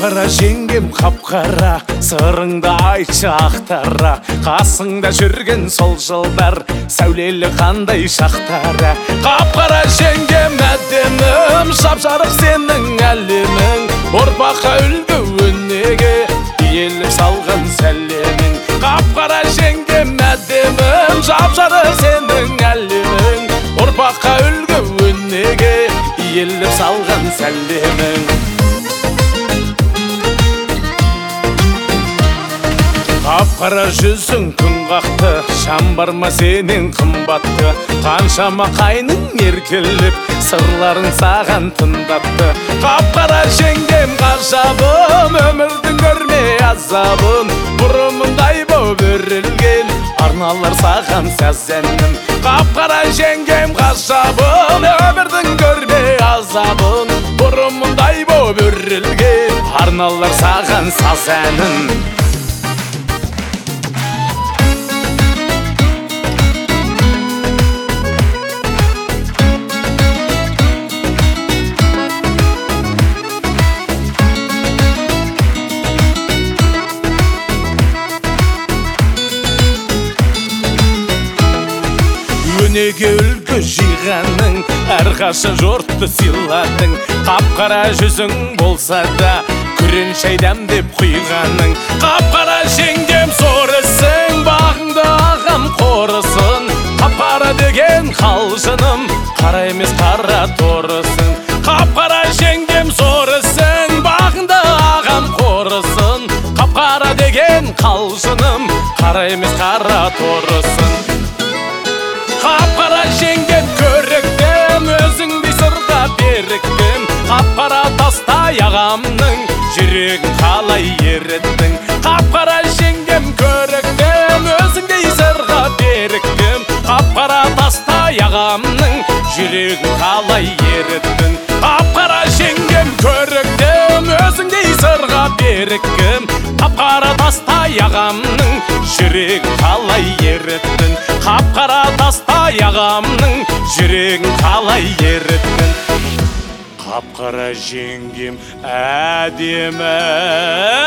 Қап-қара жеңгем қап-қара, сырыңды айтшы ақтара. Қасыңда жүрген сол жылдар, сәулелі қандай шақтара. Қап-қара жеңгем әдемім, жап-жарық сенің әлемің. Ұрпаққа үлгі өнеге, еліп салған сәлемің. Қап-қара жеңгем әдемім, жап-жарық сенің әлемің. Ұрпаққа үлгі өнеге, еліп салған сәлемің. Қап-қара жүзің күн қақты, шам бар ма сенен қымбатты. Қаншама қайның еркеліп, сырларын саған тыңдатты. Қап-қара жеңгем ғажабым, өмірдің көрме азабын. Бұрымындай боп өрілген, арналар саған саз әнім. Қап-қара жеңгем ғажабым, өмірдің көрме азабын. Бұрымындай боп өрілген, арналар саған саз әнім. Өнеге үлгі жиғаның, әрқашы жұртты сыйладың. Қап-қара жүзің болса да, күрең шайдам деп құйғаның. Қап-қара жеңгем сорысың, бағыңды ағам қорысын. Қап-қара деген қалжыным, қара емес қара торысын. Қап-қара жеңгем сорысың, бағыңды ағам қорысын. Қап-қара деген қалжыным, қара емес қара торысын. Қап-қара жеңгем көріктім, өзіңдей сырға беріктім. Қап-қара тастай ағамның, жүрегін қалай еріттің. Қап-қара жеңгем көріктім, өзіңдей сырға беріктім. Қап-қара тастай ағамның, жүрегін қалай еріттің. Қап-қара жеңгем көріктім, өзіңдей сырға беріктім. Қап-қара тастай ағамның, жүрегін қалай еріттің. Қап-қара тастай ағамның, жүрегін қалай еріттің. Қап-қара жеңгем әдемі.